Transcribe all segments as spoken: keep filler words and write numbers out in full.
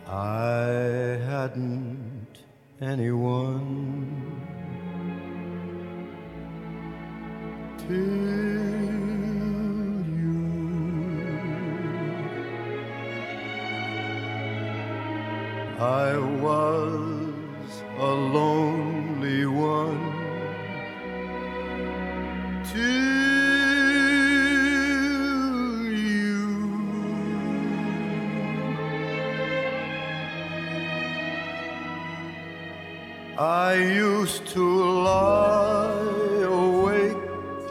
I hadn't anyone till you. I was a lonely one till I used to lie awake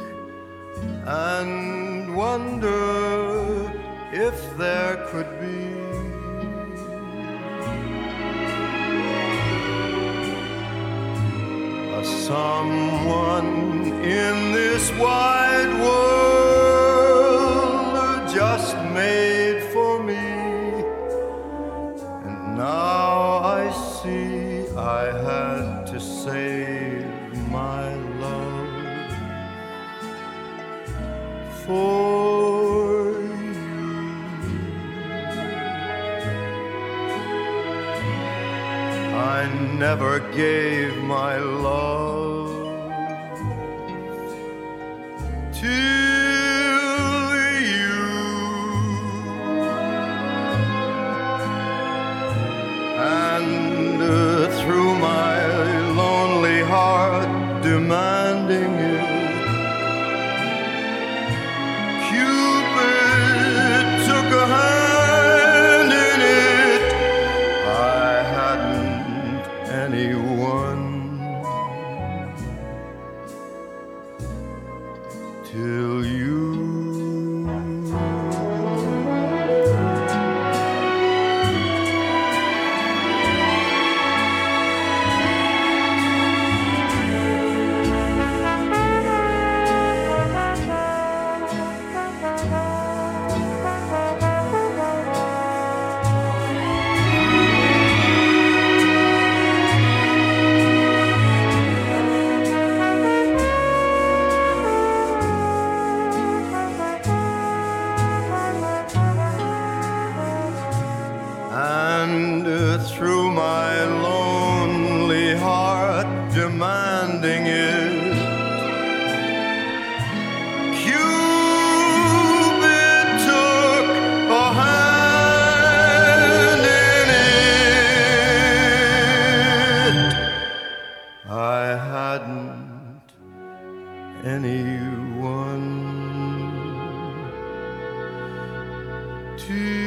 and wonder if there could be a someone in this wide world just made for me. And now I see I had to save my love for you. I never gave my love to through my lonely heart demanding it, Cupid took a hand in it. I hadn't anyone till you. And through my lonely heart demanding it, Cupid took a hand in it. I hadn't anyone to